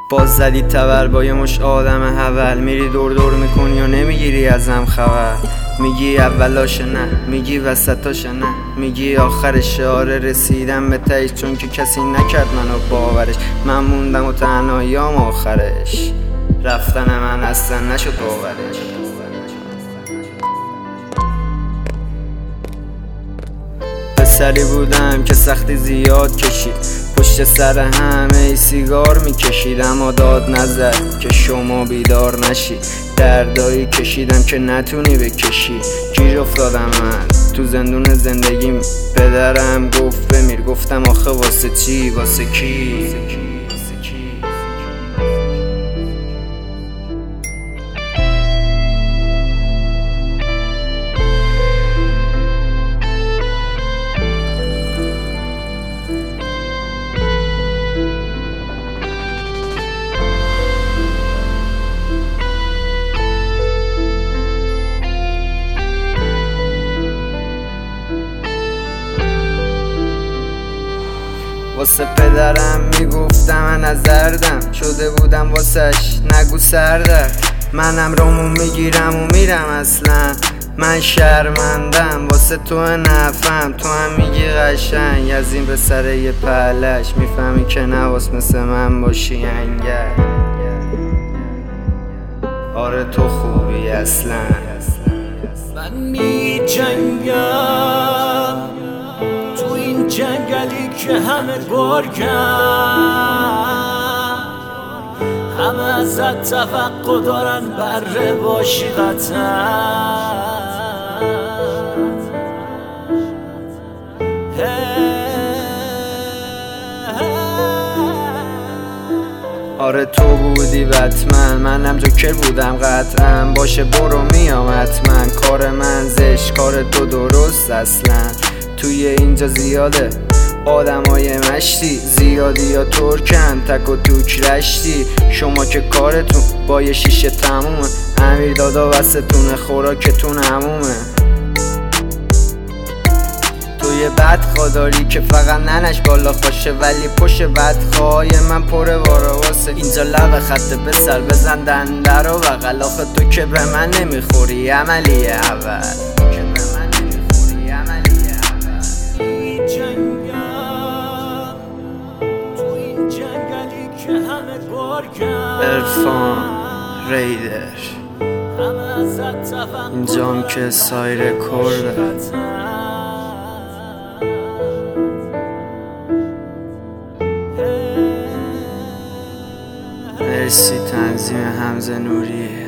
باز زدی تبر با یه مش آدم هول، میری دور دور میکنی و نمیگیری ازم خبر. میگی اولاش نه، میگی وسطاش نه، میگی آخرش آره رسیدم به تهش، چون که کسی نکرد منو باورش. من موندم و تنهاییام آخرش، رفتن من اصلا نشد باورش. پسری بودم که سختی زیاد کشید، پشت سر همه سیگار میکشید، اما داد نزد که شما بیدار نشید. دردایی کشیدم که نتونی بکشی، گیر افتادم من تو زندون زندگیم. پدرم گفت بمیر، گفتم آخه واسه چی؟ واسه کی؟ واسه پدرم میگفتم من نزردم، شده بودم واسش نگو سردر. منم رامو میگیرم و میرم، اصلا من شرمندم واسه تو نفهم. تو هم میگی قشنگ از این به سر یه پهلش، میفهمی که نواس مثل من باشی انگل. آره تو خوبی اصلا. من می جنگم تو این جنگلی که همه گرگن، همه ازت توقع دارن بره باشی قطعا. آره تو بودی بتمن، منم جوکر بودم قطعا. باشه برو میام حتما، کار من زشت کار تو درست. اصلا توی اینجا زیاده آدمای مشتی، زیادی یا ترکن تک و توک رشتی. شما که کارتون با یه شیشه تمومه، امیر دادا وستونه خوراکتون همومه. توی بدخواه داری که فقط ننش بالا خوشه، ولی پشت بدخواه من پره واسه. اینجا لب خط به سر بزن دنده رو بغل، آخه تو که به من نمیخوری عملی اول. عرفان ریدر اینجام که سایر کرده. مرسی تنظیم حمزه نوری.